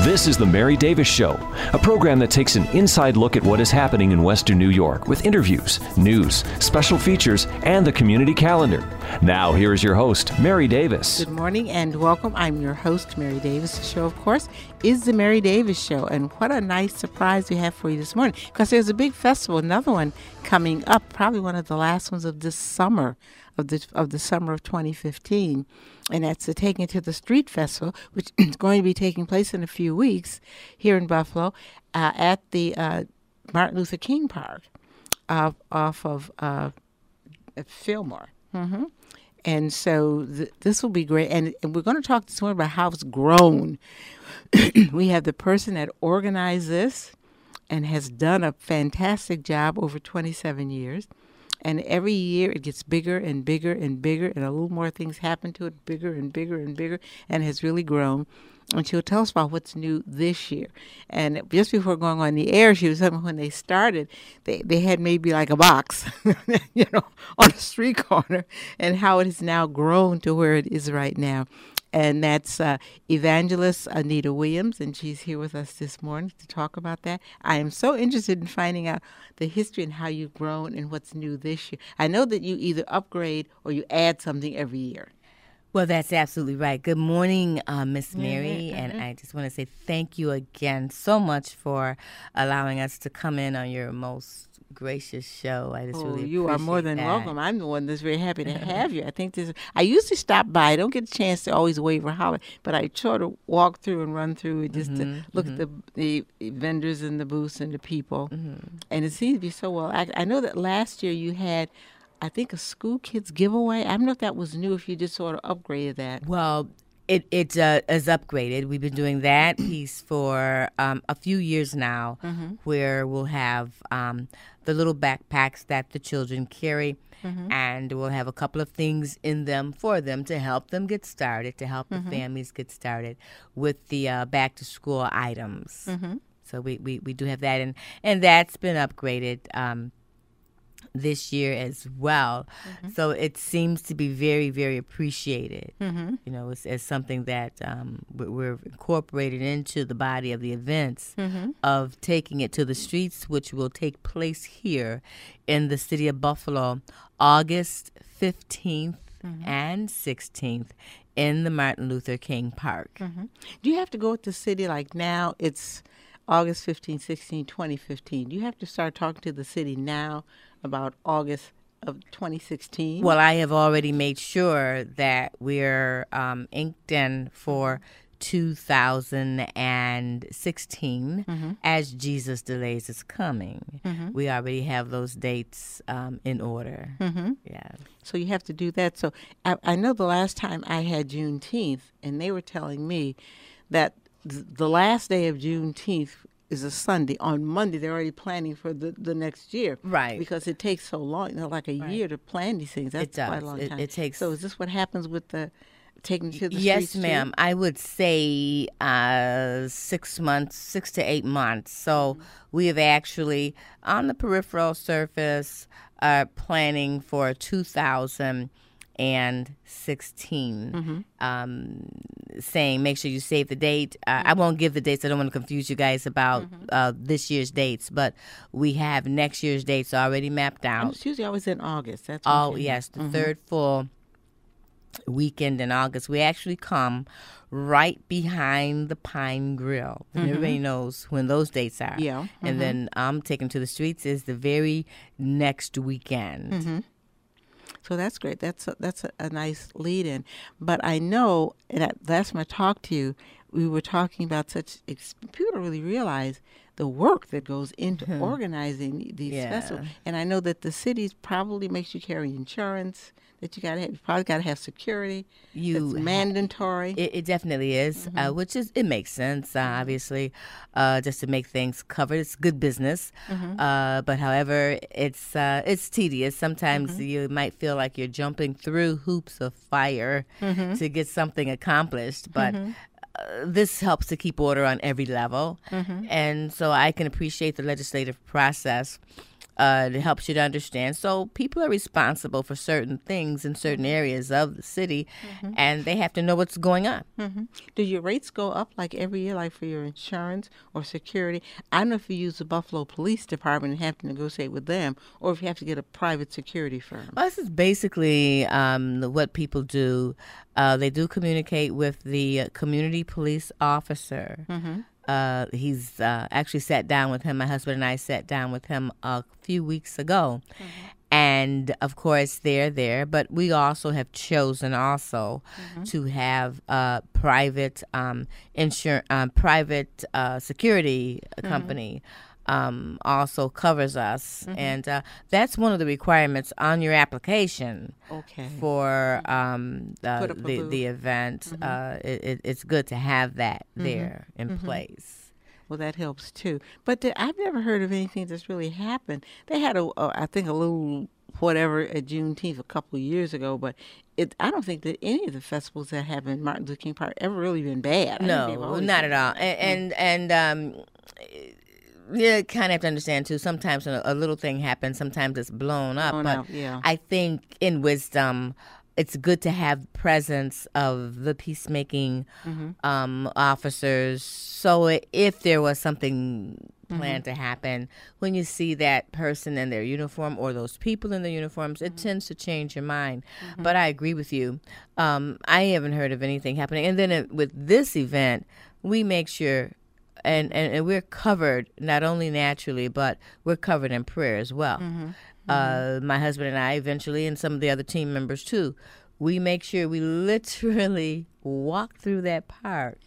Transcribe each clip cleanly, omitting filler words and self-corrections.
This is The Mary Davis Show, a program that takes an inside look at what is happening in Western New York with interviews, news, special features, and the community calendar. Now, here is your host, Mary Davis. Good morning and welcome. I'm your host, Mary Davis. The show, of course, is The Mary Davis Show. And what a nice surprise we have for you this morning, because there's a big festival, another one coming up, probably one of the last ones of this summer, of the summer of 2015. And that's the Taking It to the Street Festival, which is going to be taking place in a few weeks here in Buffalo at the Martin Luther King Park off of Fillmore. Mm-hmm. And so this will be great. And we're going to talk this morning about how it's grown. We have the person that organized this and has done a fantastic job over 27 years. And every year it gets bigger and bigger and bigger, and a little more things happen to it, bigger and bigger and bigger, and has really grown. And she'll tell us about what's new this year. And just before going on the air, she was telling me when they started, they had maybe like a box, on a street corner, and how it has now grown to where it is right now. And that's evangelist Anita Williams, and she's here with us this morning to talk about that. I am so interested in finding out the history and how you've grown and what's new this year. I know that you either upgrade or you add something every year. Well, that's absolutely right. Good morning, Miss Mary, and I just want to say thank you again so much for allowing us to come in on your most gracious show. I just really you are more than that. welcome. I'm the one that's very happy to have you. I think I used to stop by. I don't get a chance to always wave or holler, but I sort of walk through and run through it just to look at the vendors and the booths and the people. And it seems to be so well acted. I know that last year you had, I think, a school kids giveaway. I don't know if that was new, if you just sort of upgraded that. Well, it is upgraded. We've been doing that piece for a few years now, where we'll have the little backpacks that the children carry, and we'll have a couple of things in them for them to help them get started, to help the families get started with the back-to-school items. So we do have that, and that's been upgraded this year as well. So it seems to be very, very appreciated. As something that we're incorporated into the body of the events of Taking It to the Streets, which will take place here in the city of Buffalo, August 15th and 16th in the Martin Luther King Park. Do you have to go with the city like now? It's August 15, 16, 2015. Do you have to start talking to the city now about August of 2016? Well, I have already made sure that we're inked in for 2016 as Jesus Delays Is Coming. We already have those dates in order. Yeah. So you have to do that. So I know the last time I had Juneteenth, and they were telling me that the last day of Juneteenth is a Sunday. On Monday, they're already planning for the next year. Right. Because it takes so long, like a year to plan these things. That's quite a long time. It takes. So is this what happens with the taking to the yes, streets? Yes, ma'am. I would say 6 months, 6 to 8 months. So we have actually, on the peripheral surface, planning for 2016, saying make sure you save the date. I won't give the dates. I don't want to confuse you guys about this year's dates, but we have next year's dates already mapped out. It's usually always in August. That's yes, the third full weekend in August. We actually come right behind the Pine Grill. Everybody knows when those dates are. Yeah. And then Taking to the Streets is the very next weekend. So that's great. That's a nice lead-in. But I know, and last time I talked to you, we were talking about people don't really realize the work that goes into organizing these festivals. And I know that the cities probably makes you carry insurance, that you got to have. You probably got to have security. It's mandatory. It definitely is, it makes sense, obviously, just to make things covered. It's good business. But however, it's tedious. Sometimes you might feel like you're jumping through hoops of fire to get something accomplished. But this helps to keep order on every level. And so I can appreciate the legislative process It helps you to understand. So people are responsible for certain things in certain areas of the city, and they have to know what's going on. Do your rates go up like every year, like for your insurance or security? I don't know if you use the Buffalo Police Department and have to negotiate with them, or if you have to get a private security firm. Well, this is basically what people do. They do communicate with the community police officer. He's actually sat down with him. My husband and I sat down with him a few weeks ago. And, of course, they're there. But we also have chosen also to have private private security company also covers us. And that's one of the requirements on your application for the event. It's good to have that there in place. Well, that helps too. But I've never heard of anything that's really happened. They had I think a little whatever at Juneteenth a couple of years ago, but I don't think that any of the festivals that have in Martin Luther King Park ever really been bad. No, not at all. And you kind of have to understand too. Sometimes when a little thing happens, sometimes it's blown up. I think in wisdom, it's good to have presence of the peacemaking officers. So if there was something planned to happen, when you see that person in their uniform or those people in their uniforms, it tends to change your mind. But I agree with you. I haven't heard of anything happening. And then with this event, we make sure, and we're covered not only naturally, but we're covered in prayer as well. My husband and I eventually, and some of the other team members too, we make sure we literally walk through that park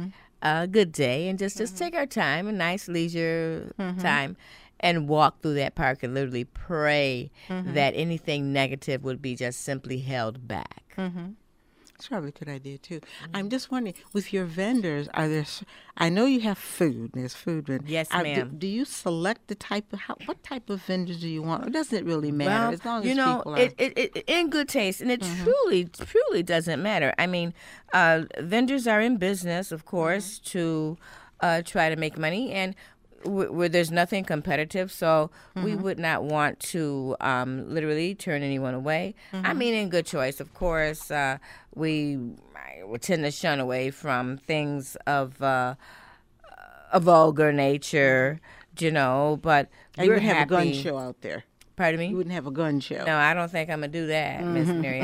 a good day and just take our time, a nice leisure time, and walk through that park and literally pray that anything negative would be just simply held back. That's probably a good idea too. I'm just wondering, with your vendors, I know you have food. There's food vendors. Yes, ma'am. Do you select the type of what type of vendors do you want? Or doesn't it really matter as long as people are it in good taste, and it truly doesn't matter. I mean, vendors are in business, of course, to try to make money, and where there's nothing competitive, so we would not want to literally turn anyone away. I mean, in good choice, of course, we would tend to shun away from things of a vulgar nature, but you wouldn't have a gun show out there. Pardon me? You wouldn't have a gun show. No, I don't think I'm gonna do that, Miss Mary.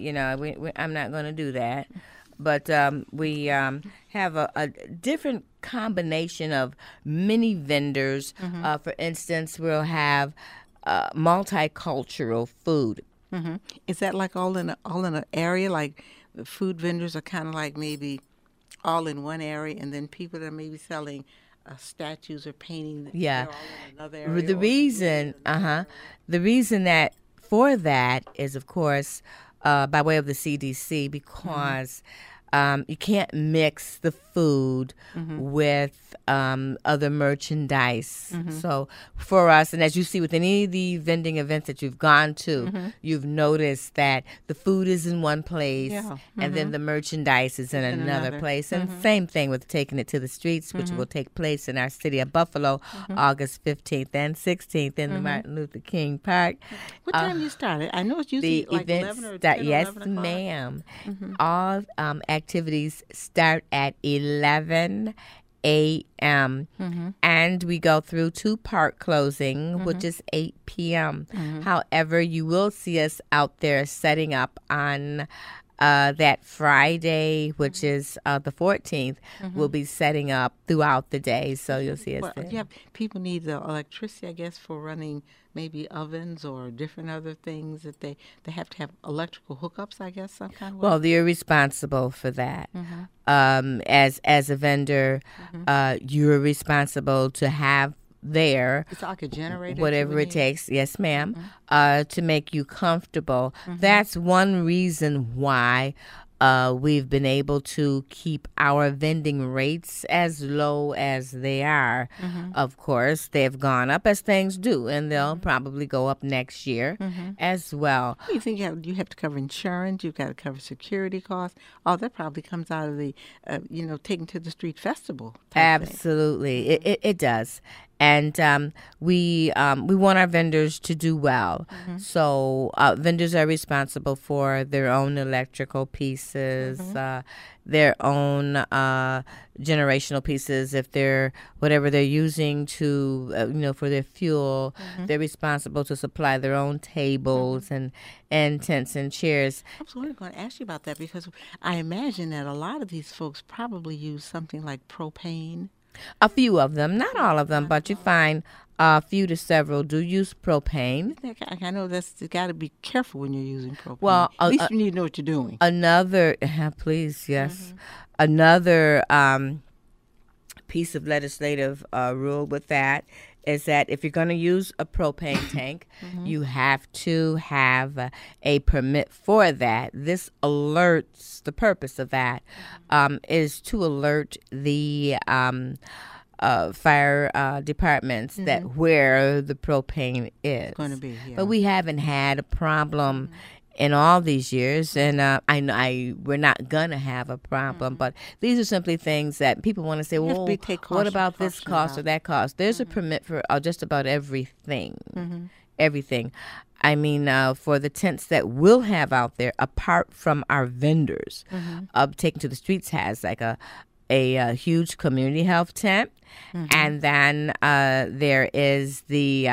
I'm not gonna do that. But we have a different combination of mini vendors. For instance, we'll have multicultural food. Is that like all in an area? Like the food vendors are kind of like maybe all in one area, and then people that are maybe selling statues or painting. They're all in another area. The reason that for that is, of course, by way of the CDC, because you can't mix the food with other merchandise. So for us, and as you see with any of the vending events that you've gone to, you've noticed that the food is in one place and then the merchandise is in another place. And same thing with taking it to the streets, which will take place in our city of Buffalo, August 15th and 16th in the Martin Luther King Park. What time you started? I know it's usually like 11 or 10 yes, 11 o'clock. ma'am. All activities start at 11 a.m. And we go through to park closing, which is 8 p.m. However, you will see us out there setting up on that Friday, which is the 14th. We'll be setting up throughout the day, so you'll see us there. Yeah, people need the electricity, I guess, for running maybe ovens or different other things that they have to have electrical hookups, I guess, some kind of way. Well, you're responsible for that. As a vendor, you're responsible to have there. It's like a generator. Whatever it takes, yes, ma'am, to make you comfortable. That's one reason why we've been able to keep our vending rates as low as they are. Of course, they've gone up as things do, and they'll probably go up next year as well. You think you have to cover insurance, you've got to cover security costs. All that probably comes out of the, taking to the street festival type Absolutely. thing. It does. And we want our vendors to do well. So vendors are responsible for their own electrical pieces, their own generational pieces. If they're whatever they're using to for their fuel, they're responsible to supply their own tables and tents and chairs. I was going to ask you about that because I imagine that a lot of these folks probably use something like propane. A few of them, not all of them, but you find a few to several do use propane. I know that's you got to be careful when you're using propane. Well, at least you need to know what you're doing. Another, please, yes, another piece of legislative rule with that is that if you're going to use a propane tank, you have to have a permit for that. This alerts, the purpose of that is to alert the fire departments that where the propane is. It's going to be, yeah. But we haven't had a problem in all these years, and we're not gonna have a problem. But these are simply things that people want to say. Well, what about this cost or that cost? There's a permit for just about everything. Everything. I mean, for the tents that we'll have out there, apart from our vendors, Taken to the Streets has like a huge community health tent, and then there is the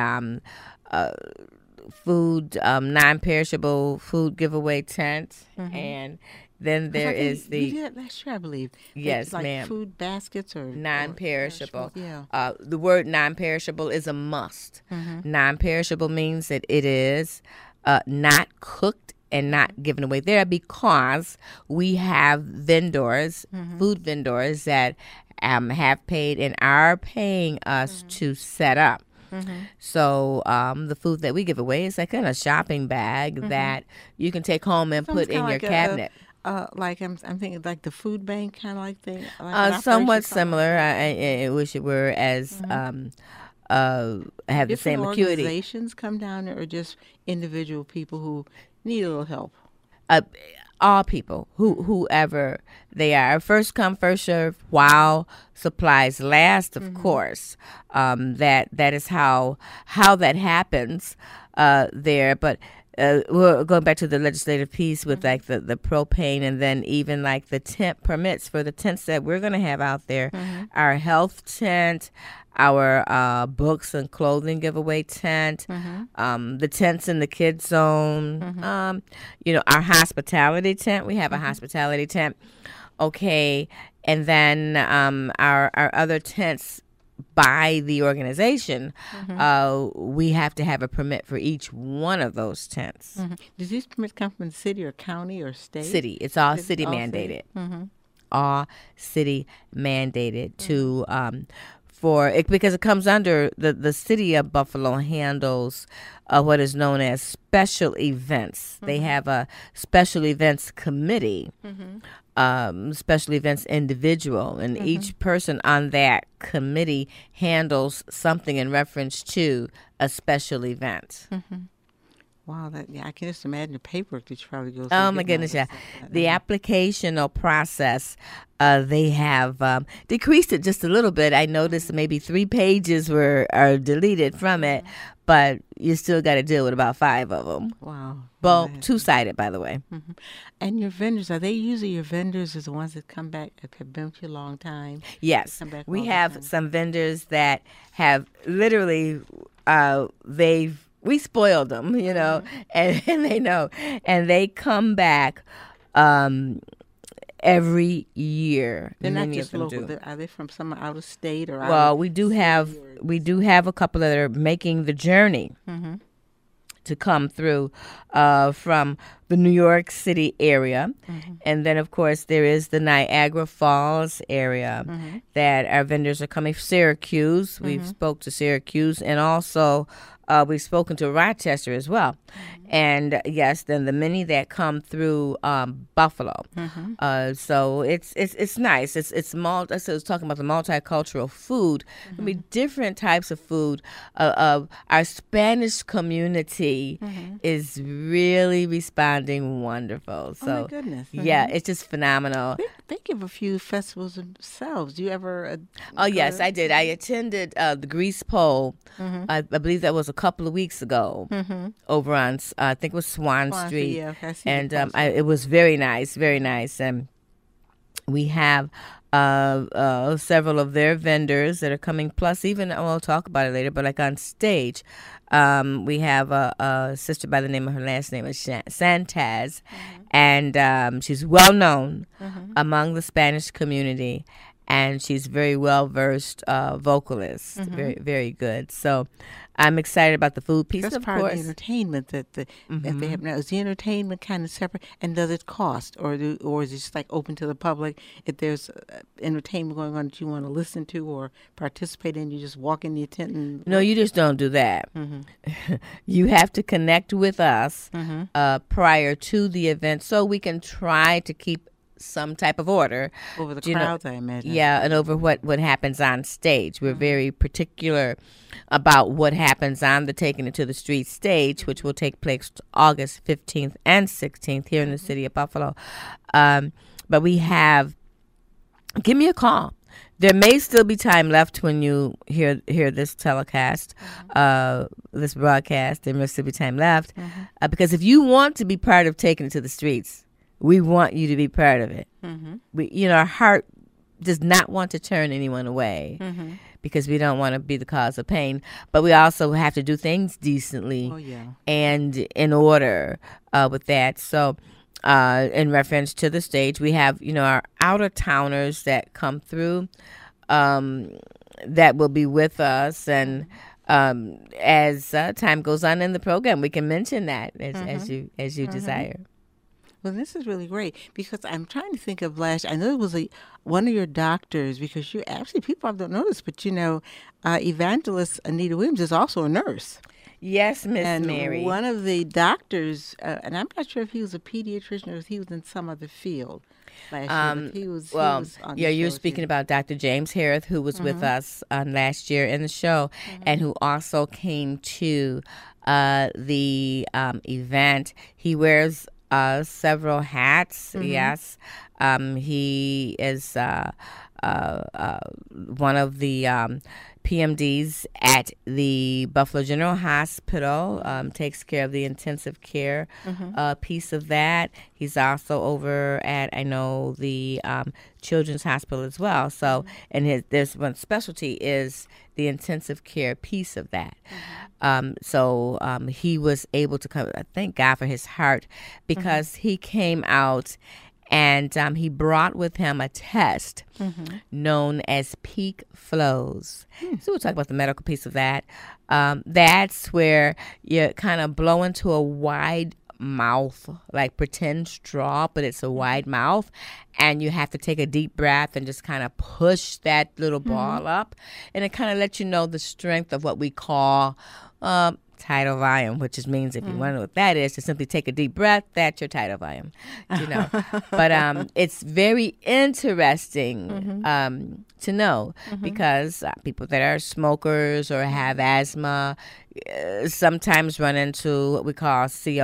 food, non-perishable food giveaway tent, and then there is the. You did that last year, I believe. Yes, it's like ma'am. Food baskets or non-perishable. Yeah. The word non-perishable is a must. Non-perishable means that it is not cooked and not given away there because we have vendors, food vendors that have paid and are paying us to set up. So the food that we give away is like in a shopping bag that you can take home and put in your cabinet. Like I'm thinking like the food bank kind of like thing. Somewhat similar. I wish it were as have the same acuity. Organizations come down there, or just individual people who need a little help. All people, whoever they are, first come, first serve. While supplies last, of course. That is how that happens there. But we're going back to the legislative piece with like the propane, and then even like the tent permits for the tents that we're going to have out there. Our health tent, our books and clothing giveaway tent, the tents in the kids zone, our hospitality tent. We have a hospitality tent. Okay. And then our other tents by the organization, we have to have a permit for each one of those tents. Does these permits come from the city or county or state? City. It's all city mandated. All city mandated to because it comes under the city of Buffalo handles what is known as special events. They have a special events committee, special events individual, and each person on that committee handles something in reference to a special event. Wow, I can just imagine the paperwork that you probably go through. Oh my goodness, yeah. The applicational process, they have decreased it just a little bit. I noticed maybe 3 pages are deleted from it, but you still got to deal with about 5 of them. Wow. Well, 2-sided, by the way. And your vendors, are they usually your vendors as the ones that come back, that have been with you a long time? Yes. We have some vendors that have literally, we spoiled them, and they know. And they come back every year. They're not just local. Are they from some out of state or? Well, we do have a couple that are making the journey to come through from the New York City area, and then of course there is the Niagara Falls area that our vendors are coming. Syracuse, we've spoke to Syracuse, and also we've spoken to Rochester as well. And yes, then the many that come through Buffalo. So it's nice. It's I was talking about the multicultural food. I mean, different types of food. Our Spanish community is really responding wonderful. So, oh my goodness! Yeah, it's just phenomenal. They give a few festivals themselves. Do you ever? Oh yes, I did. I attended the Grease Pole. I believe that was a couple of weeks ago over on I think it was Swan Street. Yeah, I see and the it was very nice, very nice. And we have several of their vendors that are coming. Plus, even we'll talk about it later. But like on stage, we have a sister by the name of her last name is Santaz, and she's well known among the Spanish community. And she's very well-versed vocalist, very, very good. So I'm excited about the food piece, That's of part course. of the entertainment that that they have now. Is the entertainment kind of separate, and does it cost, or is it just like open to the public? If there's entertainment going on that you want to listen to or participate in, you just walk in the tent and... No, you just don't do that. You have to connect with us prior to the event so we can try to keep some type of order over the crowds, I imagine. Yeah, and over what happens on stage. We're very particular about what happens on the Taking It to the Street stage, which will take place August 15th and 16th here in the city of Buffalo. But we have, give me a call. There may still be time left when you hear this telecast, this broadcast. There may still be time left. Because if you want to be part of Taking It to the Streets, we want you to be part of it. Our heart does not want to turn anyone away because we don't want to be the cause of pain. But we also have to do things decently and in order with that. So in reference to the stage, we have, our out-of-towners that come through that will be with us. And as time goes on in the program, we can mention that as you desire. Well, this is really great because I'm trying to think of last. I know it was one of your doctors because you actually people don't know this, but evangelist Anita Williams is also a nurse. Yes, Miss and Mary. One of the doctors, and I'm not sure if he was a pediatrician or if he was in some other field last year. But he was on the you're show speaking about Dr. James Harris, who was with us last year in the show, and who also came to the event. He wears several hats. Yes, he is one of the PMDs at the Buffalo General Hospital. Takes care of the intensive care piece of that. He's also over at the Children's Hospital as well. So, and there's one specialty is the intensive care piece of that. So he was able to come. Thank God for his heart, because he came out and he brought with him a test known as peak flows. So we'll talk about the medical piece of that. That's where you kind of blow into a wide mouth, like pretend straw, but it's a wide mouth, and you have to take a deep breath and just kind of push that little ball up, and it kind of lets you know the strength of what we call tidal volume, which means, if you want to know what that is, to simply take a deep breath. That's your tidal volume, But it's very interesting to know because people that are smokers or have asthma sometimes run into what we call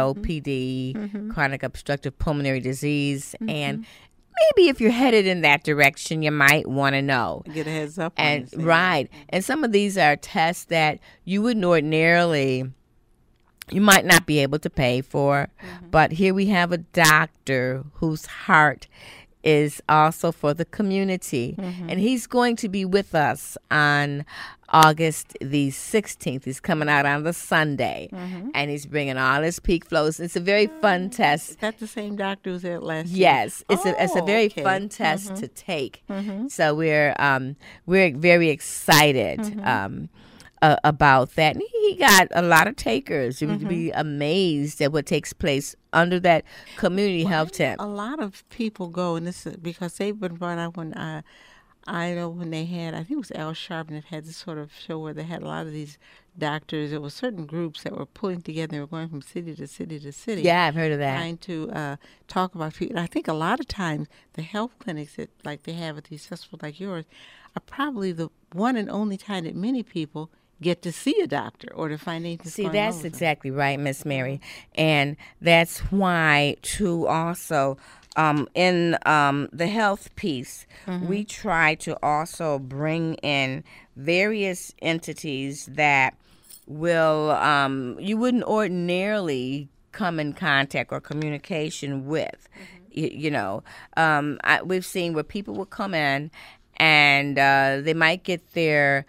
COPD, chronic obstructive pulmonary disease, and maybe if you're headed in that direction, you might want to know. Get a heads up. And right. And some of these are tests that you wouldn't ordinarily, you might not be able to pay for. But here we have a doctor whose heart is also for the community. And he's going to be with us on August the 16th. He's coming out on the Sunday, and he's bringing all his peak flows. It's a very fun test. Is that the same doctor who was there last year? Yes, it's a very fun test to take. So we're very excited about that. And he got a lot of takers. You would be amazed at what takes place under that community health tent. A lot of people go, and this is because they've been brought up when I know when they had, I think it was Al Sharpton that had this sort of show where they had a lot of these doctors. There were certain groups that were pulling together. They were going from city to city to city. Yeah, I've heard of that. Trying to talk about people. And I think a lot of times the health clinics that like they have at these festivals like yours are probably the one and only time that many people get to see a doctor or to find anything. See, that's exactly right, Miss Mary. And that's why, too, also, in the health piece, we try to also bring in various entities that will, you wouldn't ordinarily come in contact or communication with. We've seen where people will come in and they might get their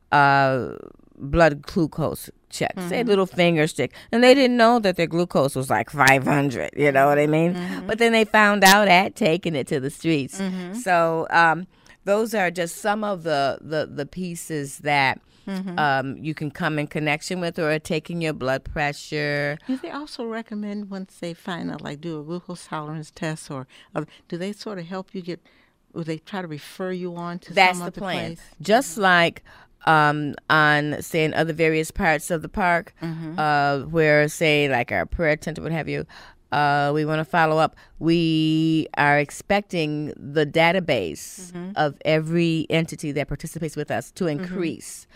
blood glucose check, say little finger stick, and they didn't know that their glucose was like 500, you know what I mean? But then they found out at taking it to the streets. So those are just some of the pieces that you can come in connection with, or taking your blood pressure. Do they also recommend once they find out, like do a glucose tolerance test, or do they sort of help you get, or they try to refer you on to That's some the other plan. place? Just like on, say, in other various parts of the park, where, say, like our prayer attendant would have you, we want to follow up. We are expecting the database of every entity that participates with us to increase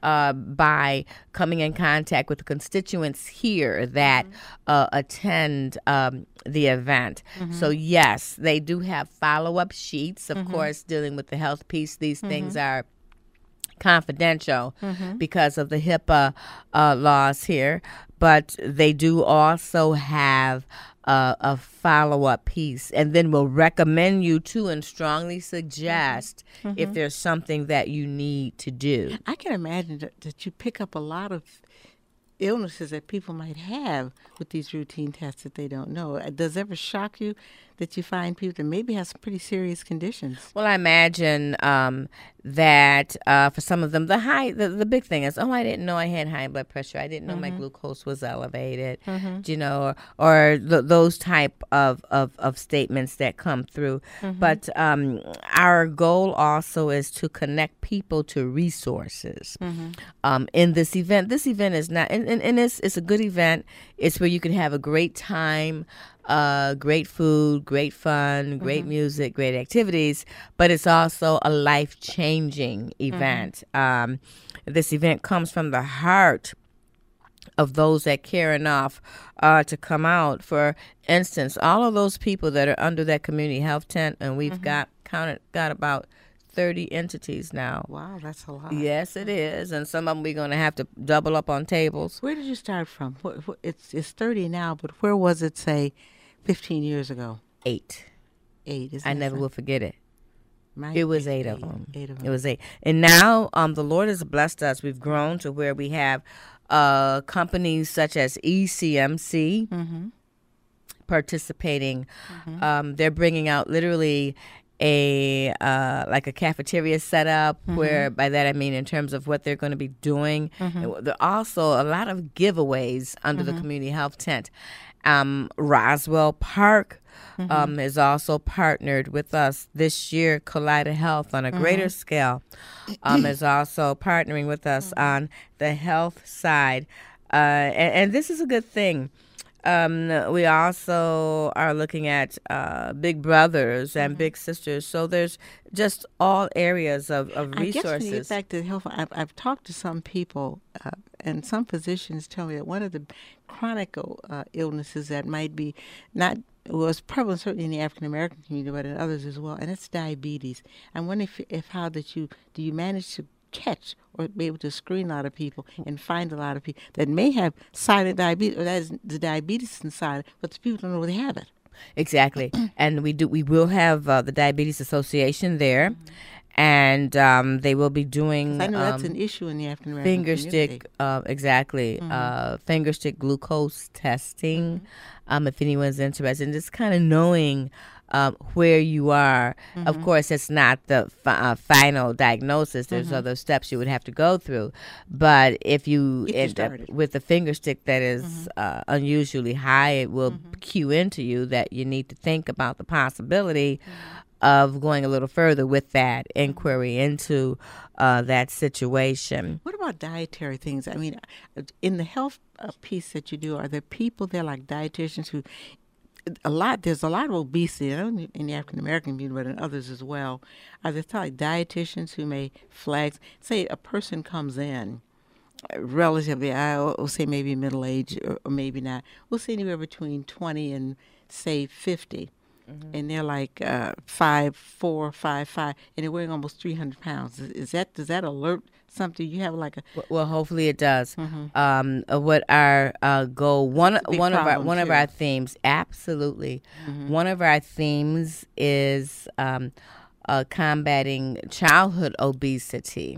by coming in contact with the constituents here that attend the event. So, yes, they do have follow-up sheets, of course, dealing with the health piece. These things are confidential because of the HIPAA laws here, but they do also have a follow-up piece, and then we'll recommend you to and strongly suggest if there's something that you need to do. I can imagine that you pick up a lot of illnesses that people might have with these routine tests that they don't know. Does it ever shock you that you find people that maybe have some pretty serious conditions? Well, I imagine that for some of them, the big thing is, I didn't know I had high blood pressure. I didn't know my glucose was elevated, or those type of statements that come through. But our goal also is to connect people to resources in this event. This event is not, and it's a good event. It's where you can have a great time, great food, great fun, great music, great activities, but it's also a life-changing event. This event comes from the heart of those that care enough to come out. For instance, all of those people that are under that community health tent, and we've got about 30 entities now. Wow, that's a lot. Yes, it is. And some of them we're going to have to double up on tables. Where did you start from? It's 30 now, but where was it, say, 15 years ago? 8. I never will forget it. It was 8 of them. 8 of them. It was 8. And now the Lord has blessed us. We've grown to where we have companies such as ECMC participating. They're bringing out literally a cafeteria setup, where by that I mean in terms of what they're going to be doing. There are also a lot of giveaways under the community health tent. Roswell Park is also partnered with us this year. Kaleida Health on a greater scale is also partnering with us on the health side, and this is a good thing. We also are looking at big brothers and big sisters. So there's just all areas of resources. I guess when you get back to the health, I've talked to some people, and some physicians tell me that one of the chronic illnesses that might be was prevalent certainly in the African American community, but in others as well, and it's diabetes. I'm wondering if how do you manage to catch or be able to screen a lot of people and find a lot of people that may have silent diabetes, or that is the diabetes inside, but the people don't know they have it. Exactly. And we will have the Diabetes Association there, and they will be doing. I know that's an issue in the African American finger community. stick, exactly. Finger stick glucose testing. If anyone's interested, and just kind of knowing where you are. Of course, it's not the final diagnosis. There's other steps you would have to go through. But if you end up with a finger stick that is unusually high, it will cue into you that you need to think about the possibility of going a little further with that inquiry into that situation. What about dietary things? I mean, in the health piece that you do, are there people there like dietitians who there's a lot of obesity, not only in the African American community, but in others as well. Are there like dietitians who may flag, say a person comes in relatively, I will say maybe middle age or maybe not, we'll say anywhere between 20 and say 50. And they're like 5'4", 5'5", and they're weighing almost 300 pounds. Does that alert something? You have like a well, hopefully it does. What our goal one of our themes, absolutely. One of our themes is combating childhood obesity.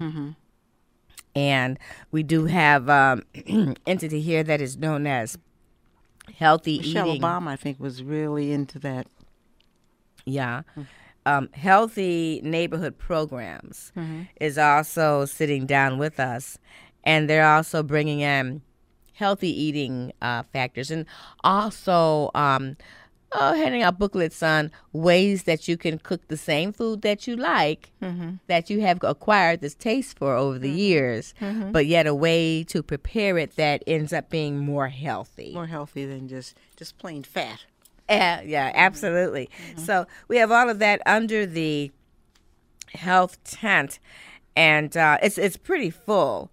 And we do have entity here that is known as Healthy Michelle Eating. Obama, I think, was really into that. Yeah. Healthy Neighborhood Programs is also sitting down with us, and they're also bringing in healthy eating factors, and also handing out booklets on ways that you can cook the same food that you like, that you have acquired this taste for over the years, but yet a way to prepare it that ends up being more healthy. More healthy than just plain fat. Yeah, absolutely. So we have all of that under the health tent, and it's pretty full.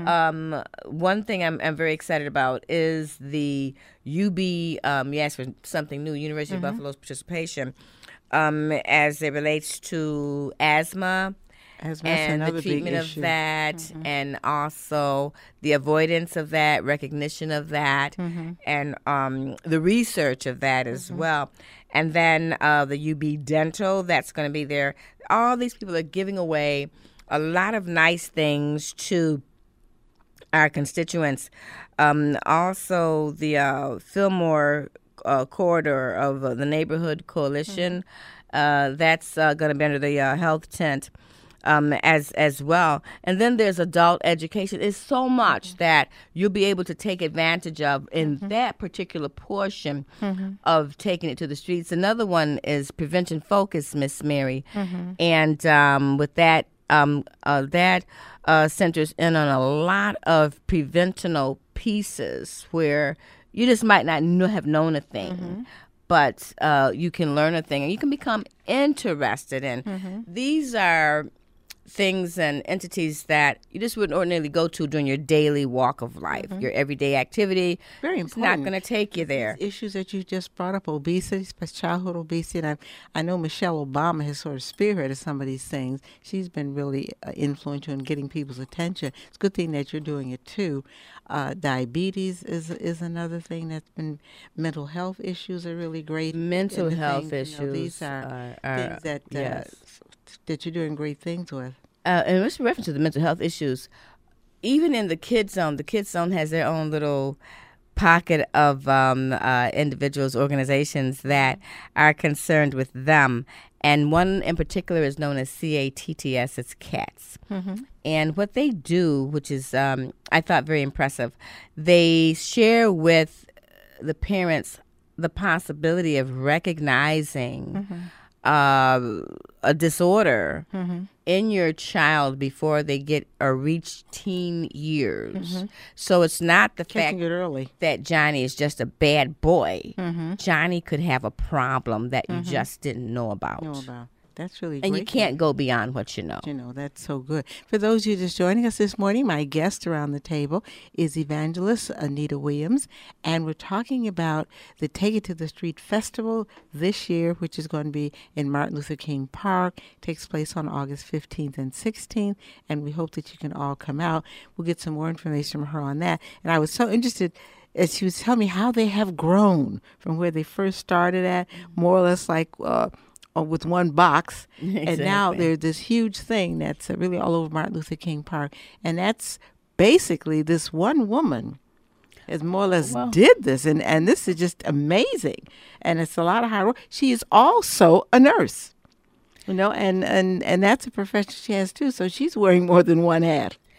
One thing I'm very excited about is the UB, you asked for something new, University of Buffalo's participation as it relates to asthma. And the treatment of that, and also the avoidance of that, recognition of that, and the research of that as well. And then the UB Dental, that's going to be there. All these people are giving away a lot of nice things to our constituents. Also, the Fillmore corridor of the Neighborhood Coalition, that's going to be under the health tent. As well. And then there's adult education. It's so much that you'll be able to take advantage of in that particular portion of taking it to the streets. Another one is prevention focus, Miss Mary. And with that, that centers in on a lot of preventational pieces where you just might not have known a thing. But you can learn a thing and you can become interested in. These are things and entities that you just wouldn't ordinarily go to during your daily walk of life, your everyday activity. Very important. It's not going to take you there. These issues that you just brought up, obesity, childhood obesity, and I know Michelle Obama has sort of spearheaded some of these things. She's been really influential in getting people's attention. It's a good thing that you're doing it too. Diabetes is another thing that's been. Mental health issues are really great. Mental health issues. You know, these are things that that you're doing great things with. And with reference to the mental health issues, even in the Kids Zone has their own little pocket of individuals, organizations that are concerned with them. And one in particular is known as CATTS, it's CATS. And what they do, which is, I thought, very impressive, they share with the parents the possibility of recognizing a disorder in your child before they get or reach teen years. So it's not the fact that Johnny is just a bad boy. Johnny could have a problem that you just didn't know about. That's really and great. You can't go beyond what you know. You know, that's so good. For those of you just joining us this morning, my guest around the table is evangelist Anita Williams, and we're talking about the Take It to the Street Festival this year, which is going to be in Martin Luther King Park. It takes place on August 15th and 16th, and we hope that you can all come out. We'll get some more information from her on that. And I was so interested as she was telling me how they have grown from where they first started at, more or less like with one box, Exactly. And now there's this huge thing that's really all over Martin Luther King Park, and that's basically this one woman has more or less did this, and this is just amazing, and it's a lot of hard work. She is also a nurse, you know, and that's a profession she has too, so she's wearing more than one hat.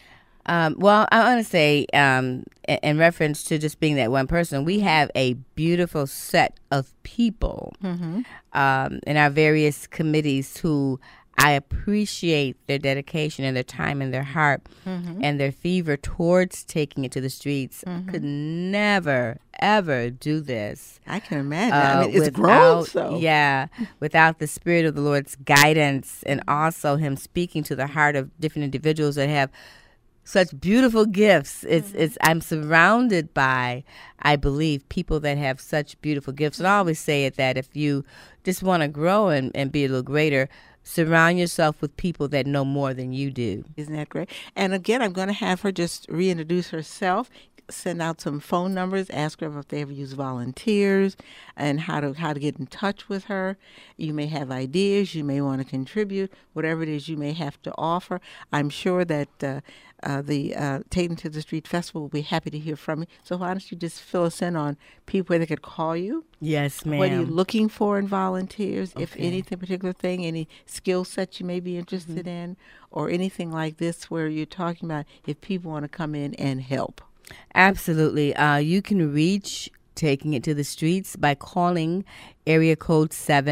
Well, I want to say, in reference to just being that one person, we have a beautiful set of people in our various committees who I appreciate their dedication and their time and their heart and their fever towards taking it to the streets. I could never, ever do this. I can imagine. I mean, it's grown, so. Yeah, without the Spirit of the Lord's guidance and also Him speaking to the heart of different individuals that have such beautiful gifts. I'm surrounded by, I believe, people that have such beautiful gifts. And I always say it that if you just want to grow and be a little greater, surround yourself with people that know more than you do. Isn't that great? And again, I'm going to have her just reintroduce herself, send out some phone numbers, ask her if they ever use volunteers, and how to get in touch with her. You may have ideas, you may want to contribute, whatever it is you may have to offer. I'm sure that the Taking to the Street Festival will be happy to hear from you. So why don't you just fill us in on people where they could call you? Yes, ma'am. What are you looking for in volunteers? Okay. If anything particular thing, any skill sets you may be interested in, or anything like this where you're talking about if people want to come in and help. Absolutely. You can reach Taking It to the Streets by calling area code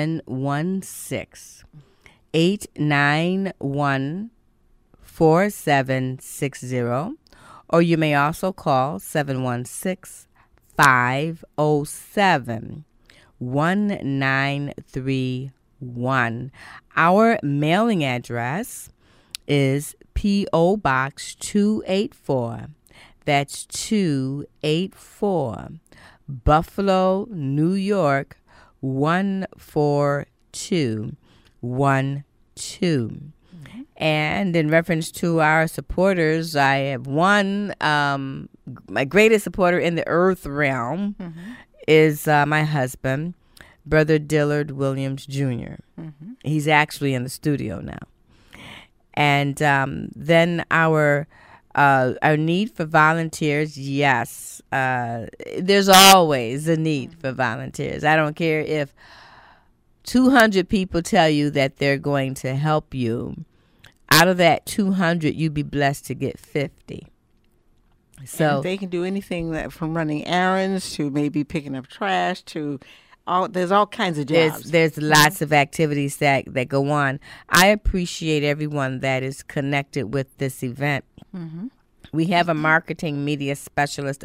716-891-4760, or you may also call 716-507-1931. Our mailing address is P.O. Box 284. That's 284, Buffalo, New York, 14212. And in reference to our supporters, I have one, my greatest supporter in the earth realm is my husband, Brother Dillard Williams Jr. He's actually in the studio now. And then our need for volunteers, yes. There's always a need for volunteers. I don't care if 200 people tell you that they're going to help you. Out of that 200, you'd be blessed to get 50. So and they can do anything from running errands to maybe picking up trash to there's all kinds of jobs. There's lots of activities that go on. I appreciate everyone that is connected with this event. We have a marketing specialist.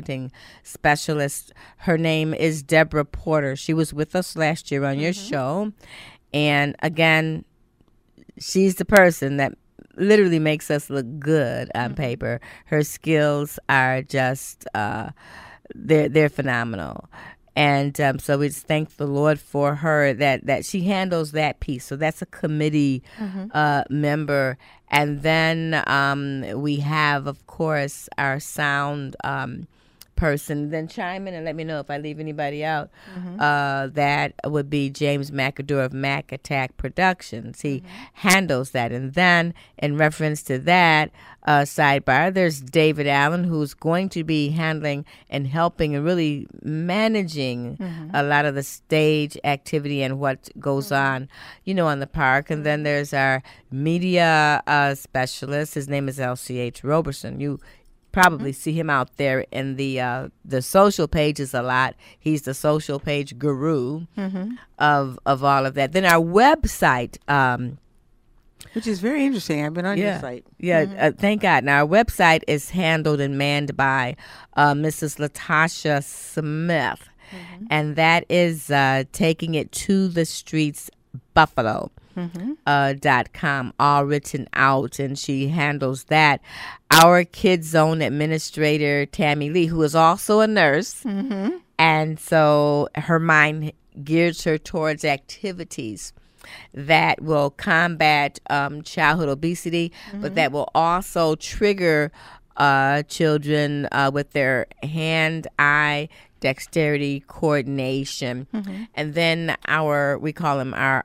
Her name is Deborah Porter. She was with us last year on your show. And again, she's the person that literally makes us look good on paper. Her skills are just, they're phenomenal. And so we just thank the Lord for her that she handles that piece. So that's a committee member. And then we have, of course, our sound person. Then chime in and let me know if I leave anybody out. That would be James McAdoo of Mac Attack Productions. He handles that. And then in reference to that sidebar, there's David Allen, who's going to be handling and helping and really managing a lot of the stage activity and what goes on, on the park. And then there's our media specialist. His name is LCH Roberson. You probably see him out there in the social pages a lot. He's the social page guru of all of that. Then our website, which is very interesting. I've been on your site. Thank God. Now our website is handled and manned by Mrs. Latasha Smith, and that is Taking It to the Streets Buffalo. .com, all written out, and she handles that. Our Kids Zone administrator, Tammy Lee, who is also a nurse, and so her mind gears her towards activities that will combat childhood obesity, but that will also trigger children with their hand-eye dexterity coordination. And then we call him our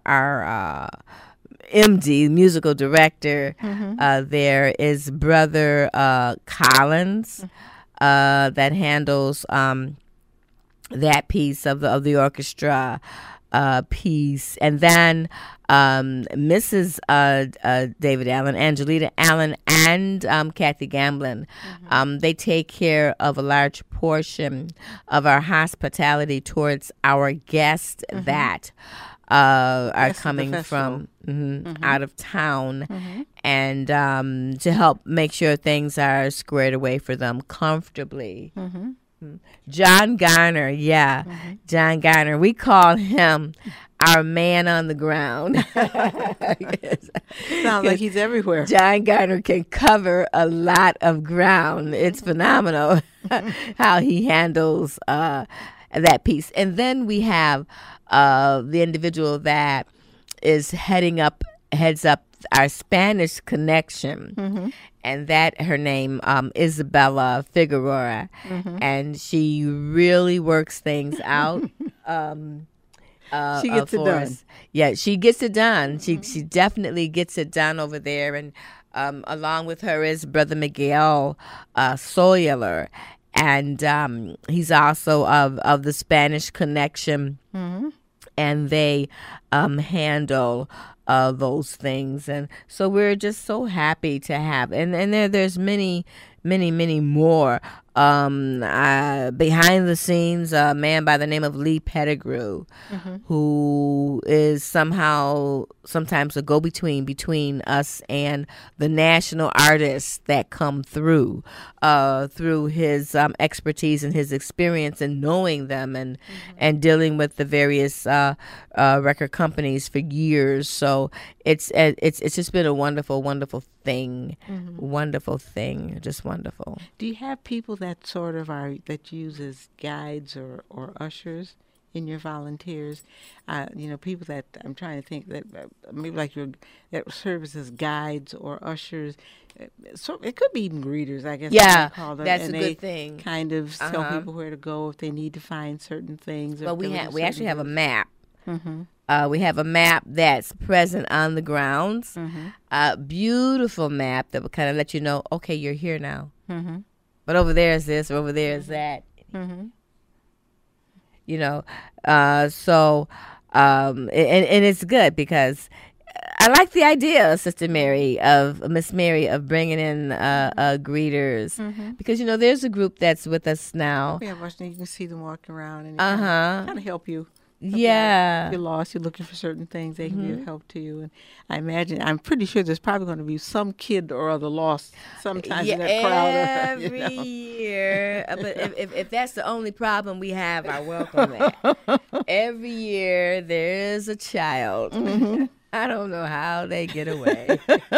MD, musical director. There is Brother Collins that handles that piece of the orchestra. piece. And then Mrs. David Allen, Angelita Allen, and Kathy Gamblin, they take care of a large portion of our hospitality towards our guests that are coming from out of town, and to help make sure things are squared away for them comfortably. John Garner, John Garner. We call him our man on the ground. Sounds like he's everywhere. John Garner can cover a lot of ground. It's phenomenal how he handles that piece. And then we have the individual that is heads up our Spanish connection. And that her name Isabella Figueroa, and she really works things out. She gets it done. Yeah, she gets it done. She definitely gets it done over there. And along with her is Brother Miguel Soyaler, and he's also of the Spanish connection, and they handle those things. And so we're just so happy to have, and there's many more behind the scenes. A man by the name of Lee Pettigrew, who is sometimes a go-between between us and the national artists that come through his expertise and his experience in knowing them and dealing with the various record companies for years. So it's just been a wonderful thing. Wonderful thing, just wonderful. Do you have people that sort of that use as guides or ushers in your volunteers? People that I'm trying to think that maybe like that serve as guides or ushers. So it could be even greeters, I guess. Yeah, call them. that's and a good thing. Kind of tell people where to go if they need to find certain things. Well, we actually have a map. We have a map that's present on the grounds. Beautiful map that will kind of let you know, okay, you're here now. But over there is this, or over there is that. So it's good because I like the idea, Sister Mary, of Miss Mary, of bringing in greeters, because there's a group that's with us now. Yeah, you can see them walking around and kind of help you. Yeah. If you're lost, you're looking for certain things, they can be of help to you. And I'm pretty sure there's probably going to be some kid or other lost sometimes in that crowd. Every year. But if that's the only problem we have, I welcome that. Every year there is a child. I don't know how they get away.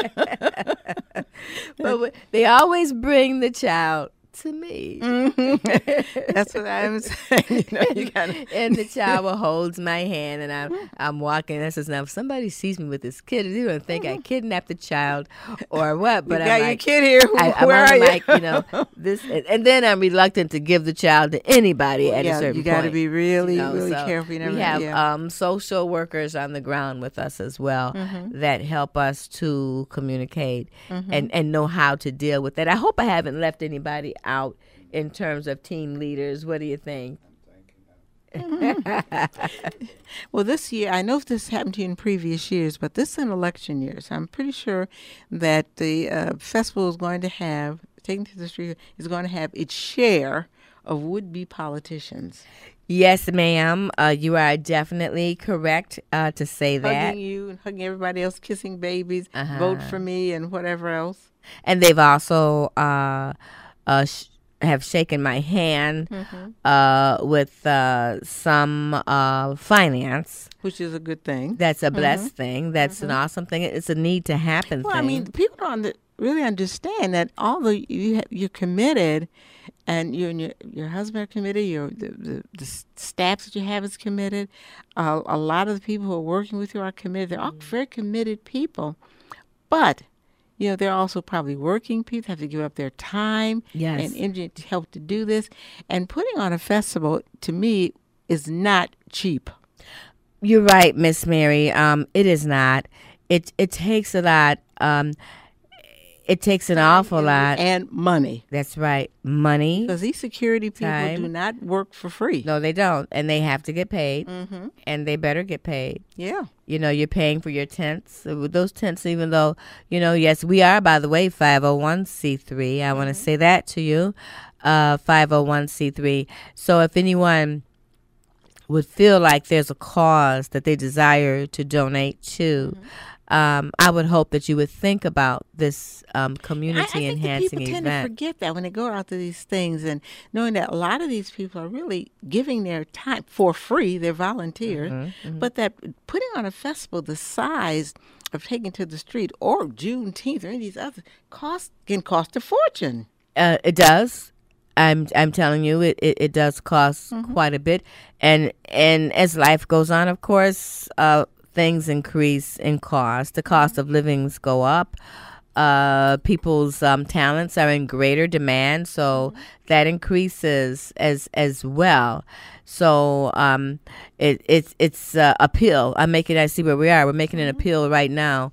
But they always bring the child to me. That's what I'm saying. And the child holds my hand, and I'm walking. I says, now if somebody sees me with this kid, they're gonna think I kidnapped the child or what. But you got your like, kid here. Where are you? This, and then I'm reluctant to give the child to anybody at a certain point. You got to be really careful. We have social workers on the ground with us as well that help us to communicate and know how to deal with that. I hope I haven't left anybody out in terms of team leaders. What do you think? Well, this year, I know if this happened to you in previous years, but this is an election year, so I'm pretty sure that the festival is going to have, Taking to the Street, is going to have its share of would-be politicians. Yes, ma'am. You are definitely correct to say that. Hugging you and hugging everybody else, kissing babies, vote for me, and whatever else. And they've also have shaken my hand with some finance. Which is a good thing. That's a blessed thing. That's an awesome thing. It's a need to happen thing. I mean, people don't really understand that although you're committed, and you and your husband are committed, the staff that you have is committed, a lot of the people who are working with you are committed. They're all very committed people. But they're also probably working people, have to give up their time and energy to help to do this. And putting on a festival, to me, is not cheap. You're right, Miss Mary. It is not. It takes a lot. It takes an awful lot. And money. That's right. Money. Because these security people do not work for free. No, they don't. And they have to get paid. Mm-hmm. And they better get paid. Yeah. You know, you're paying for your tents. Those tents, even though, you know, yes, we are, by the way, 501c3. I want to say that to you. 501c3. So if anyone would feel like there's a cause that they desire to donate to, I would hope that you would think about this community enhancing people tend to forget that when they go out to these things, and knowing that a lot of these people are really giving their time for free, they're volunteers, but that putting on a festival the size of Taking to the Street or Juneteenth or any of these others can cost a fortune. It does. I'm telling you, it does cost quite a bit, and as life goes on, of course, things increase in cost. The cost of livings go up. People's talents are in greater demand, so that increases as well. So it's a appeal. I see where we are. We're making an appeal right now.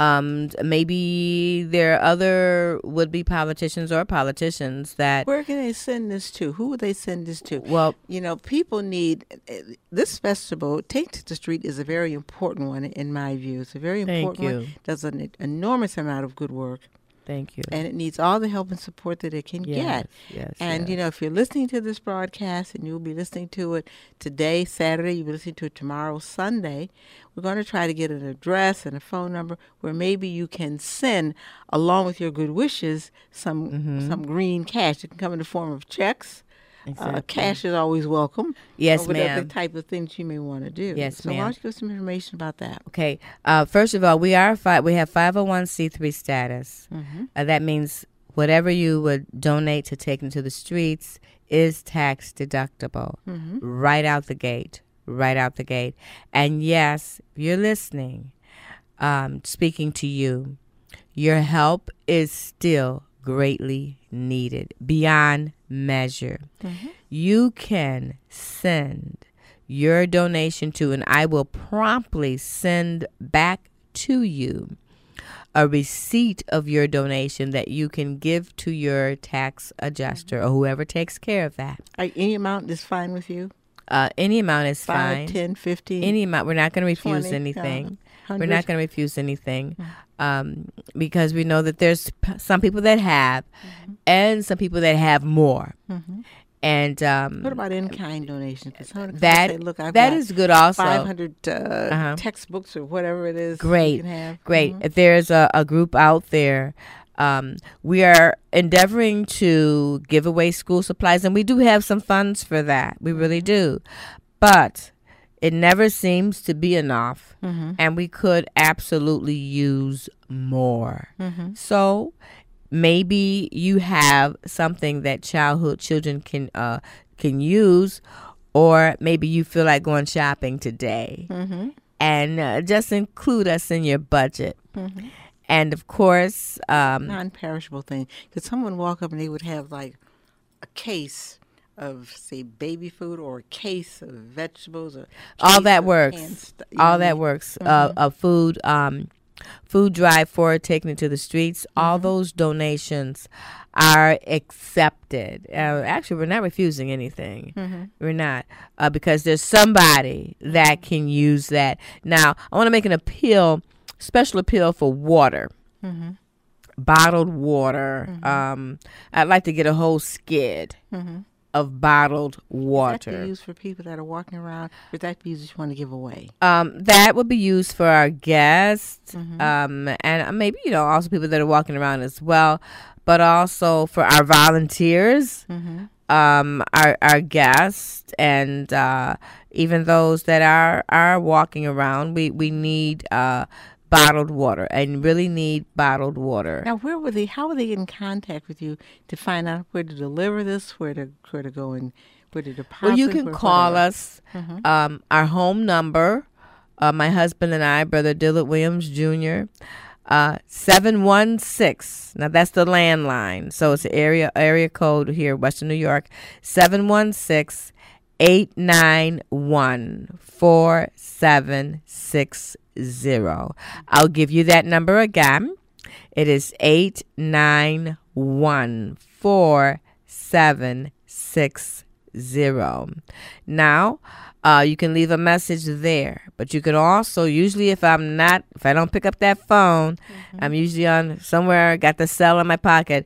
Maybe there are other would-be politicians or politicians that... Where can they send this to? Who would they send this to? Well, you know, people need... This festival, Take to the Street, is a very important one in my view. It's a very important one. Does an enormous amount of good work. Thank you. And it needs all the help and support that it can get. Yes. And, you know, if you're listening to this broadcast, and you'll be listening to it today, Saturday, you'll be listening to it tomorrow, Sunday, we're going to try to get an address and a phone number where maybe you can send, along with your good wishes, some green cash. It can come in the form of checks. Exactly. Cash is always welcome. Yes, ma'am. Whatever the type of things you may want to do. Yes, so ma'am. why don't you give some information about that? Okay. First of all, we have 501c3 status. That means whatever you would donate to Taking to the Streets is tax deductible right out the gate. Right out the gate. And yes, if you're listening, speaking to you, your help is still greatly needed, beyond measure. You can send your donation to, and I will promptly send back to you a receipt of your donation that you can give to your tax adjuster or whoever takes care of that. Any amount is fine with you? Any amount is 5, fine. 10, 15. Any amount. We're not going to refuse 20, anything. 100. We're not going to refuse anything because we know that there's some people that have and some people that have more. And what about in-kind donations? That say, look, that is good also. 500 textbooks or whatever it is. Great, you can have. Great. If there's a group out there, we are endeavoring to give away school supplies, and we do have some funds for that. We really do. But it never seems to be enough, and we could absolutely use more. So maybe you have something that children can use, or maybe you feel like going shopping today, and just include us in your budget. And of course, non-perishable thing. Could someone walk up and they would have like a case of, say, baby food, or a case of vegetables, or all that works. All that works. Of food. Food drive for Taking it to the Streets. All those donations are accepted. Actually, we're not refusing anything. We're not, because there's somebody that can use that. Now, I want to make an appeal, special appeal for water, bottled water. I'd like to get a whole skid of bottled water. Is that be used for people that are walking around, or is that be used you want to give away? That would be used for our guests, and maybe, also people that are walking around as well, but also for our volunteers, our guests, and even those that are walking around. We need bottled water, and really need bottled water. Now, how would they get in contact with you to find out where to deliver this, where to go and where to deposit? Well, you can call us. Our home number, my husband and I, Brother Dillard Williams Jr., 716. Now that's the landline, so it's an area code here, Western New York. 716-891-4760. I'll give you that number again. It is 891-4760. Now, you can leave a message there, but you can also, usually if I don't pick up that phone, I'm usually on somewhere, got the cell in my pocket,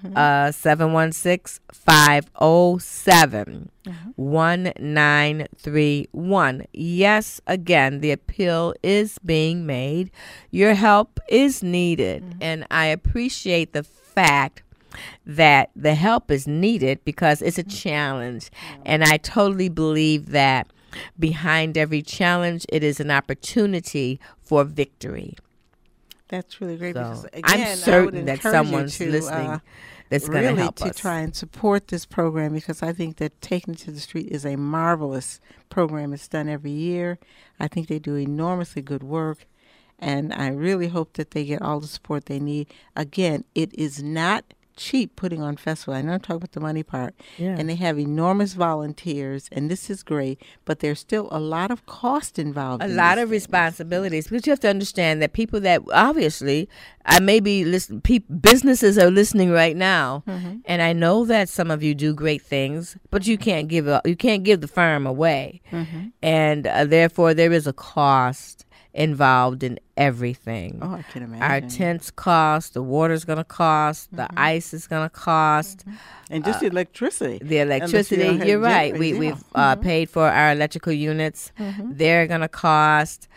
716-507-1931. Yes, again, the appeal is being made. Your help is needed, and I appreciate the fact that the help is needed because it's a challenge, and I totally believe that behind every challenge, it is an opportunity for victory. That's really great. So, because, again, I'm certain that someone's listening that's going to help us. To try and support this program, because I think that Taking It to the Street is a marvelous program. It's done every year. I think they do enormously good work, and I really hope that they get all the support they need. Again, it is not cheap putting on festival. I know I'm talking about the money part. Yeah. And they have enormous volunteers, and this is great, but there's still a lot of cost involved. A lot of responsibilities, because you have to understand that people that obviously, I may be businesses are listening right now, and I know that some of you do great things, but you can't give the firm away, and therefore there is a cost involved in everything. Oh, I can imagine. Our tents cost, the water's going to cost, the ice is going to cost. And just the electricity. The electricity, you're right. We've paid for our electrical units. They're going to cost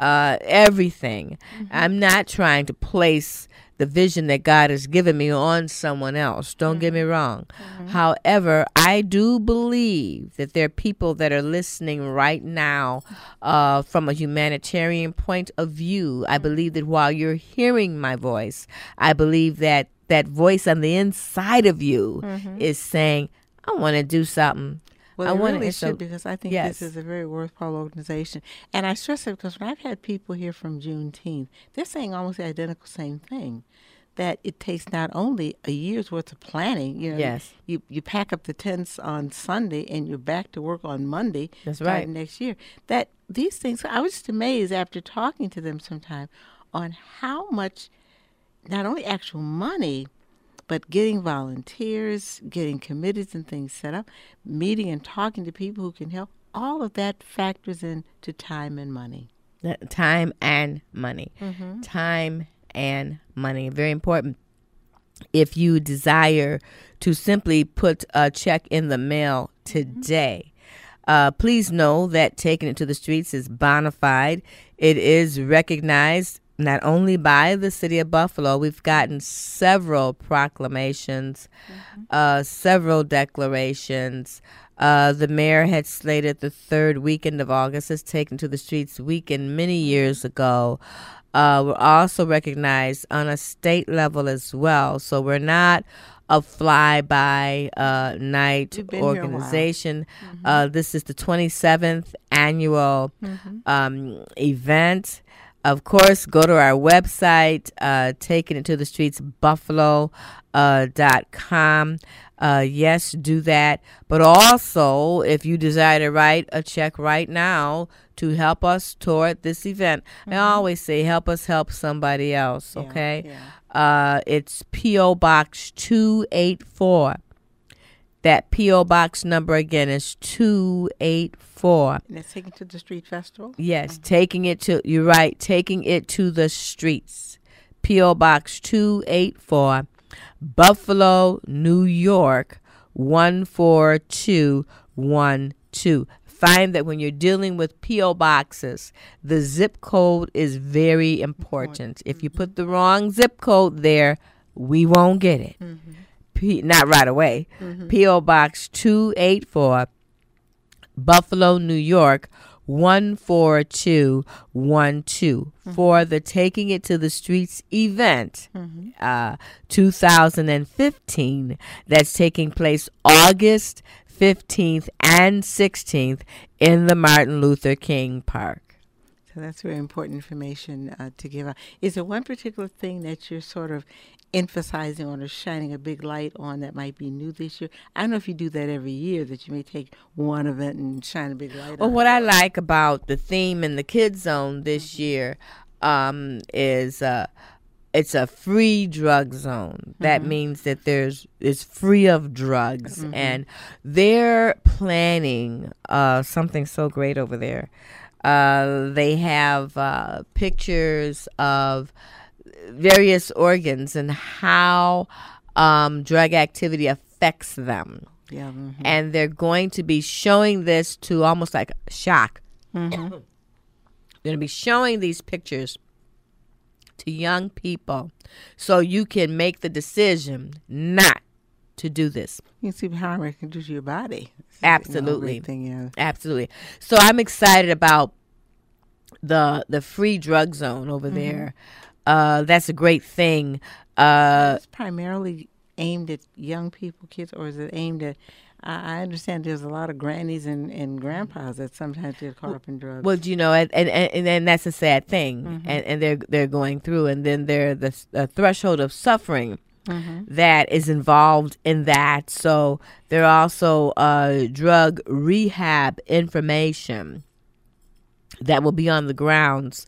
everything. I'm not trying to place the vision that God has given me on someone else. Don't get me wrong. However, I do believe that there are people that are listening right now from a humanitarian point of view. I believe that while you're hearing my voice, I believe that that voice on the inside of you is saying, I want to do something. Well, it really should, because I think this is a very worthwhile organization. And I stress it because when I've had people here from Juneteenth, they're saying almost the identical same thing, that it takes not only a year's worth of planning, you pack up the tents on Sunday and you're back to work on Monday. That's right. Next year. That these things, I was just amazed after talking to them sometime on how much, not only actual money, but getting volunteers, getting committees and things set up, meeting and talking to people who can help, all of that factors into time and money. Time and money. Time and money. Very important. If you desire to simply put a check in the mail today, please know that Taking It to the Streets is bona fide. It is recognized not only by the city of Buffalo. We've gotten several proclamations, several declarations. The mayor had slated the third weekend of August as Taken to the Streets weekend many years ago. We're also recognized on a state level as well. So we're not a fly-by-night organization. This is the 27th annual event. Of course, go to our website, takingittothestreetsbuffalo.com. Yes, do that. But also, if you desire to write a check right now to help us toward this event, I always say, help us help somebody else, okay? It's P.O. Box 284. That P.O. Box number again is 284. And it's Taking It to the Street Festival? Yes, Taking It to the Streets. P.O. Box 284, Buffalo, New York, 14212. Find that when you're dealing with P.O. boxes, the zip code is very important. If you put the wrong zip code there, we won't get it. Not right away. P.O. Box 284, Buffalo, New York, 14212 for the Taking It to the Streets event 2015 that's taking place August 15th and 16th in the Martin Luther King Park. So that's very important information to give out. Is there one particular thing that you're sort of emphasizing on or shining a big light on that might be new this year? I don't know if you do that every year, that you may take one event and shine a big light on. Well, what I like about the theme in the Kids Zone this year is it's a free drug zone. That means that it's free of drugs, and they're planning something so great over there. They have pictures of various organs and how drug activity affects them. Yeah. And they're going to be showing this to almost like shock. They're going to be showing these pictures to young people so you can make the decision not to do this. You can see how it can do to your body. Absolutely. Yeah. Absolutely. So I'm excited about the free drug zone over there. That's a great thing. It's primarily aimed at young people, kids, or is it aimed at... I understand there's a lot of grannies and grandpas that sometimes get caught up in drugs. Well, and that's a sad thing, and they're going through, and then the threshold of suffering that is involved in that. So there are also drug rehab information that will be on the grounds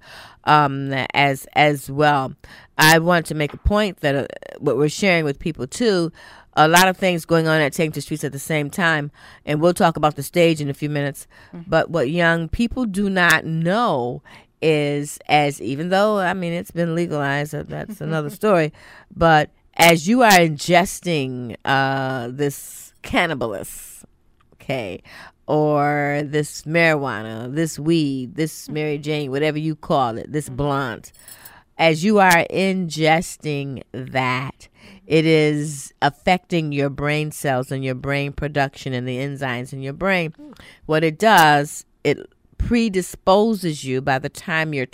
as well. I want to make a point that what we're sharing with people too. A lot of things going on at Taking to Streets at the same time, and we'll talk about the stage in a few minutes. But what young people do not know is, even though, I mean, it's been legalized, that's another story, but as you are ingesting this cannabis, okay, or this marijuana, this weed, this Mary Jane, whatever you call it, this blunt, as you are ingesting that, it is affecting your brain cells and your brain production and the enzymes in your brain. What it does, it predisposes you by the time you're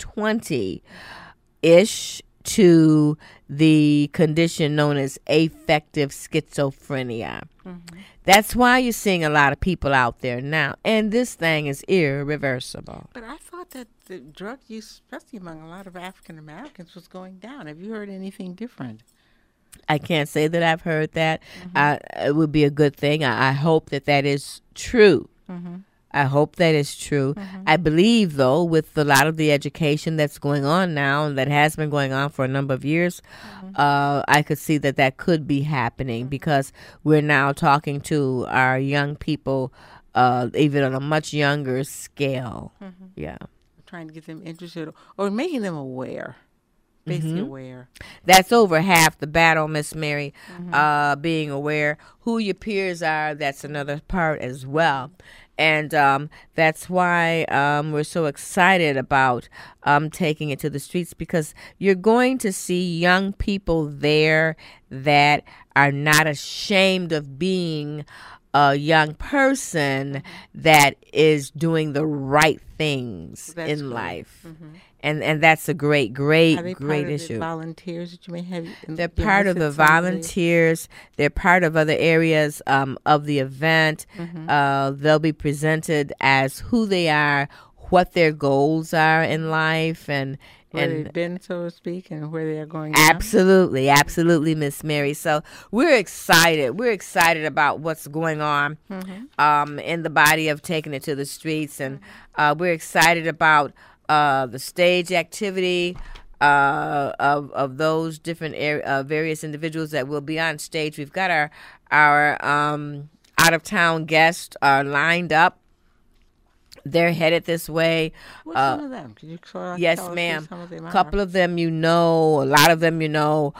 20-ish to the condition known as affective schizophrenia. That's why you're seeing a lot of people out there now. And this thing is irreversible. But I thought that the drug use, especially among a lot of African Americans, was going down. Have you heard anything different? I can't say that I've heard that. It would be a good thing. I hope that is true. I hope that is true. I believe, though, with a lot of the education that's going on now and that has been going on for a number of years, I could see that could be happening because we're now talking to our young people even on a much younger scale. Yeah. Trying to get them interested or making them aware. Basically aware. That's over half the battle, Miss Mary. Being aware who your peers are, that's another part as well. And that's why we're so excited about taking it to the streets, because you're going to see young people there that are not ashamed of being a young person that is doing the right things in life. And that's a great issue. The volunteers that you may have? They're part of the volunteers. They're part of other areas of the event. They'll be presented as who they are, what their goals are in life, and where they've been, so to speak, and where they are going. Absolutely, Miss Mary. So we're excited. We're excited about what's going on in the body of Taking It to the Streets, and we're excited about the stage activity of those different various individuals that will be on stage. We've got our out of town guests lined up. They're headed this way. What's some of them? Could you yes, ma'am. A couple of them you know. A lot of them you know.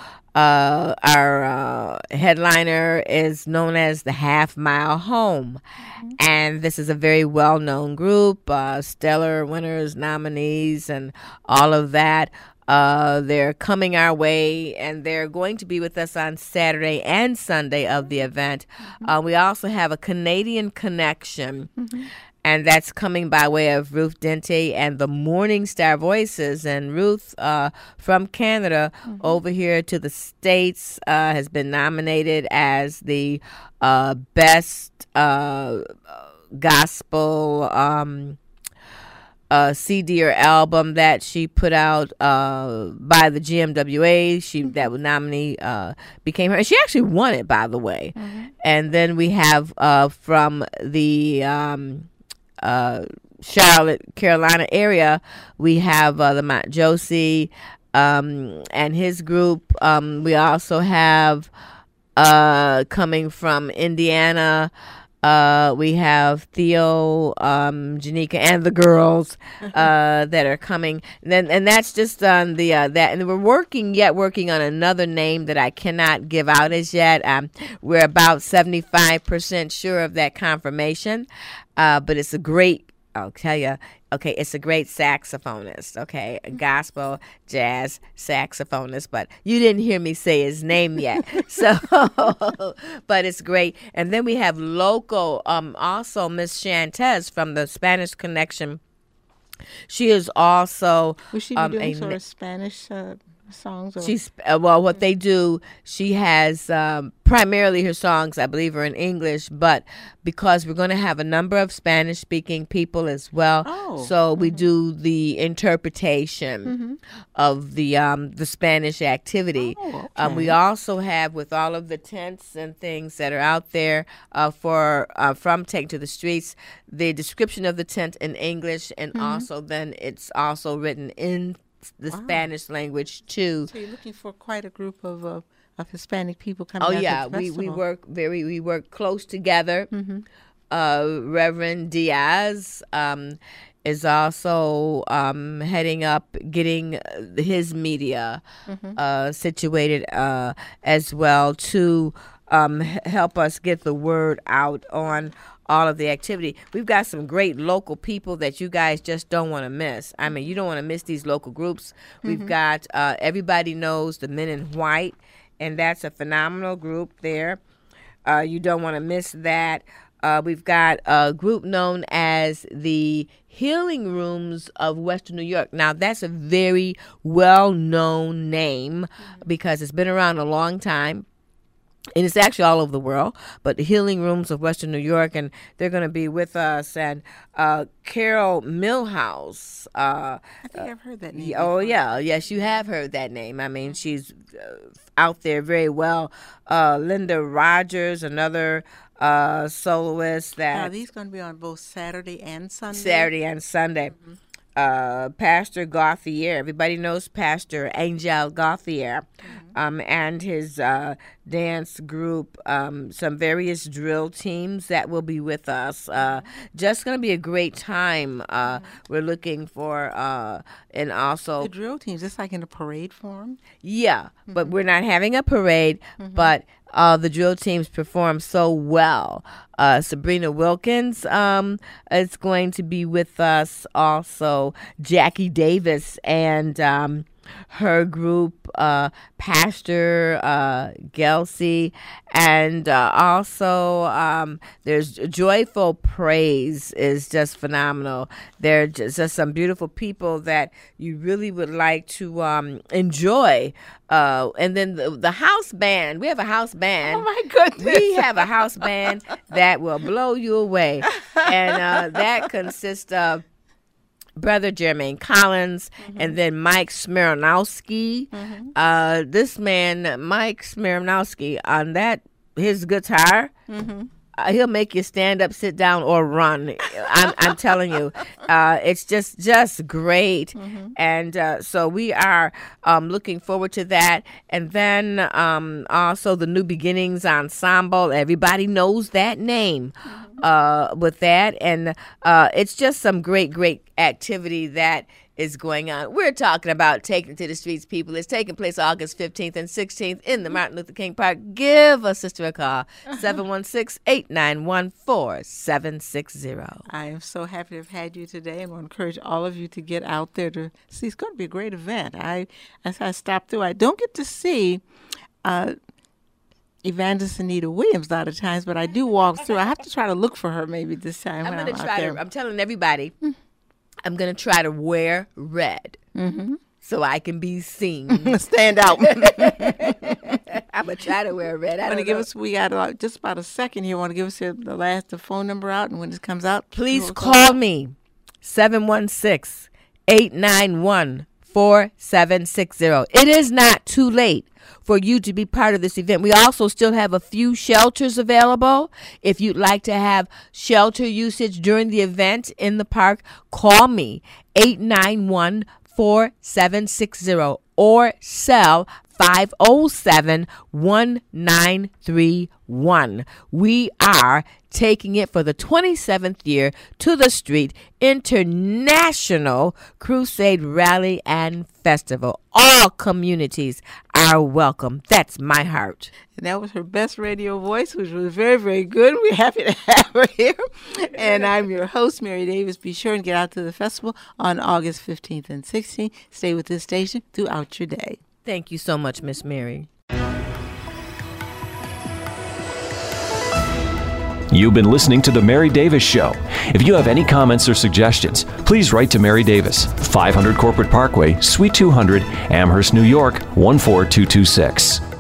Our headliner is known as the Half Mile Home. And this is a very well-known group. Stellar winners, nominees, and all of that. They're coming our way, and they're going to be with us on Saturday and Sunday of the event. We also have a Canadian connection. And that's coming by way of Ruth Dente and the Morning Star Voices. And Ruth from Canada over here to the States has been nominated as the best gospel CD or album that she put out by the GMWA. That nominee became her. And she actually won it, by the way. And then we have from the Charlotte, Carolina area, we have the Mount Josie and his group. We also have coming from Indiana. We have Theo, Janika, and the girls that are coming. And that's just on the that. And we're working on another name that I cannot give out as yet. We're about 75% sure of that confirmation. But it's a great, I'll tell you. Okay, it's a great saxophonist, okay, a gospel jazz saxophonist, but you didn't hear me say his name yet, so, but it's great. And then we have local, also Miss Shantez from the Spanish Connection. She is also Will she be doing sort of Spanish songs? Or? She's well, what they do, she has primarily her songs, I believe, are in English, but because we're going to have a number of Spanish-speaking people as well, so we do the interpretation of the Spanish activity. We also have, with all of the tents and things that are out there from Take to the Streets, the description of the tent in English, and also then it's also written in the Spanish language too. So you're looking for quite a group of Hispanic people coming. Oh yeah, we work close together. Reverend Diaz is also heading up getting his media situated as well to help us get the word out on all of the activity. We've got some great local people that you guys just don't want to miss. I mean, you don't want to miss these local groups. We've got everybody knows the Men in White, and that's a phenomenal group there. You don't want to miss that. We've got a group known as the Healing Rooms of Western New York. Now, that's a very well-known name because it's been around a long time. And it's actually all over the world, but the Healing Rooms of Western New York, and they're going to be with us. And Carol Millhouse. I think I've heard that name. Oh, yeah. Yes, you have heard that name. I mean, she's out there very well. Linda Rogers, another soloist. Are these going to be on both Saturday and Sunday? Saturday and Sunday. Pastor Gauthier. Everybody knows Pastor Angel Gauthier, and his dance group, some various drill teams that will be with us. Just going to be a great time. We're looking for, and also... The drill teams, it's like in a parade form? Yeah, but we're not having a parade, but... the drill teams perform so well. Sabrina Wilkins is going to be with us also. Jackie Davis and her group, Pastor Gelsey, and also there's Joyful Praise is just phenomenal. They're just some beautiful people that you really would like to enjoy. And then the house band. We have a house band. Oh, my goodness. We have a house band that will blow you away. And that consists of Brother Jermaine Collins, and then Mike Smirnowski. This man, Mike Smirnowski, on his guitar, he'll make you stand up, sit down, or run. I'm telling you, it's just great. And so we are looking forward to that. And then also the New Beginnings Ensemble. Everybody knows that name with that. And it's just some great activity that is going on. We're talking about Taking to the Streets, people. It's taking place August 15th and 16th in the Martin Luther King Park. Give a sister a call, 716-891-4760. I am so happy to have had you today. I'm going to encourage all of you to get out there to see. It's going to be a great event. As I stopped through, I don't get to see Evangelist Anita Williams a lot of times, but I do walk through. I have to try to look for her maybe this time. I'm going to try to. I'm telling everybody, I'm going to try to wear red so I can be seen. Stand out. I'm going to try to wear red. We got just about a second here. Want to give us the phone number out, and when it comes out, please call me, 716-891-4760. It is not too late for you to be part of this event. We also still have a few shelters available. If you'd like to have shelter usage during the event in the park, call me, 891-4760. 84760 or cell 507-1931. We are taking it for the 27th year to the street International Crusade Rally and Festival. All communities are welcome. That's my heart. And that was her best radio voice, which was very, very good. We're happy to have her here. And I'm your host, Mary Davis. Be sure and get out to the festival on August 15th and 16th. Stay with this station throughout your day. Thank you so much, Miss Mary. You've been listening to The Mary Davis Show. If you have any comments or suggestions, please write to Mary Davis, 500 Corporate Parkway, Suite 200, Amherst, New York, 14226.